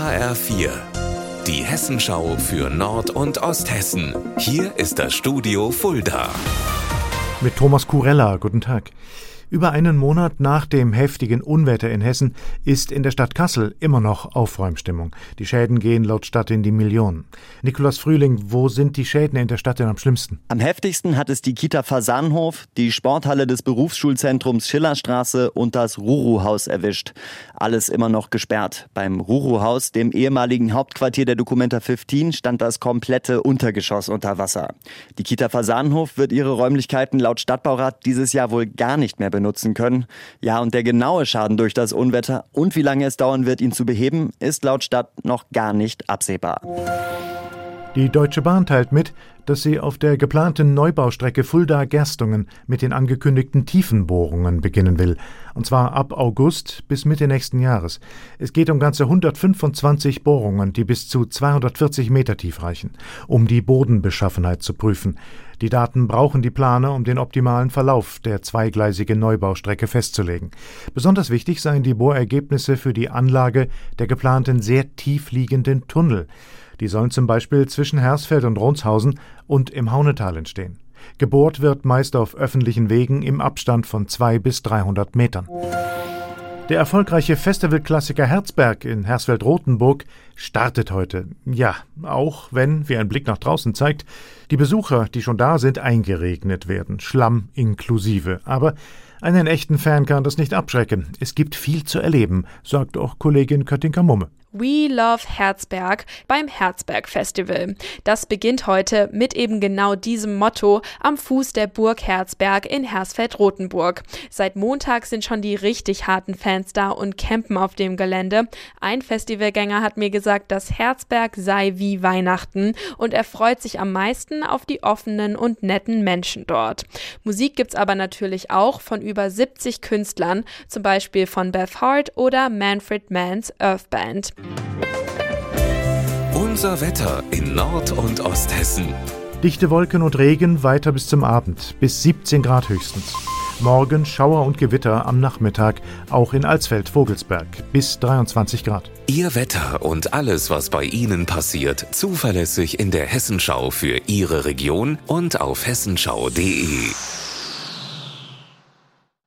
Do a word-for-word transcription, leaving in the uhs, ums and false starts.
H R vier, die Hessenschau für Nord- und Osthessen. Hier ist das Studio Fulda. Mit Thomas Kurella, guten Tag. Über einen Monat nach dem heftigen Unwetter in Hessen ist in der Stadt Kassel immer noch Aufräumstimmung. Die Schäden gehen laut Stadt in die Millionen. Nikolaus Frühling, wo sind die Schäden in der Stadt denn am schlimmsten? Am heftigsten hat es die Kita Fasanhof, die Sporthalle des Berufsschulzentrums Schillerstraße und das Ruru-Haus erwischt. Alles immer noch gesperrt. Beim Ruru-Haus, dem ehemaligen Hauptquartier der Documenta fünfzehn, stand das komplette Untergeschoss unter Wasser. Die Kita Fasanhof wird ihre Räumlichkeiten laut Stadtbaurat dieses Jahr wohl gar nicht mehr benutzen können. Ja, und der genaue Schaden durch das Unwetter und wie lange es dauern wird, ihn zu beheben, ist laut Stadt noch gar nicht absehbar. Die Deutsche Bahn teilt mit, dass sie auf der geplanten Neubaustrecke Fulda-Gerstungen mit den angekündigten Tiefenbohrungen beginnen will. Und zwar ab August bis Mitte nächsten Jahres. Es geht um ganze hundertfünfundzwanzig Bohrungen, die bis zu zweihundertvierzig Meter tief reichen, um die Bodenbeschaffenheit zu prüfen. Die Daten brauchen die Planer, um den optimalen Verlauf der zweigleisigen Neubaustrecke festzulegen. Besonders wichtig seien die Bohrergebnisse für die Anlage der geplanten sehr tief liegenden Tunnel. Die sollen zum Beispiel zwischen Hersfeld und Ronshausen und im Haunetal entstehen. Gebohrt wird meist auf öffentlichen Wegen im Abstand von zweihundert bis dreihundert Metern. Der erfolgreiche Festivalklassiker Herzberg in Hersfeld-Rotenburg startet heute. Ja, auch wenn, wie ein Blick nach draußen zeigt, die Besucher, die schon da sind, eingeregnet werden, Schlamm inklusive. Aber einen echten Fan kann das nicht abschrecken. Es gibt viel zu erleben, sagt auch Kollegin Katinka-Mumme. We Love Herzberg beim Herzberg Festival. Das beginnt heute mit eben genau diesem Motto am Fuß der Burg Herzberg in Hersfeld-Rotenburg. Seit Montag sind schon die richtig harten Fans da und campen auf dem Gelände. Ein Festivalgänger hat mir gesagt, dass Herzberg sei wie Weihnachten und er freut sich am meisten auf die offenen und netten Menschen dort. Musik gibt's aber natürlich auch von über siebzig Künstlern, zum Beispiel von Beth Hart oder Manfred Mann's Earth Band. Unser Wetter in Nord- und Osthessen. Dichte Wolken und Regen weiter bis zum Abend, bis siebzehn Grad höchstens. Morgen Schauer und Gewitter am Nachmittag, auch in Alsfeld-Vogelsberg, bis dreiundzwanzig Grad. Ihr Wetter und alles, was bei Ihnen passiert, zuverlässig in der Hessenschau für Ihre Region und auf hessenschau punkt de.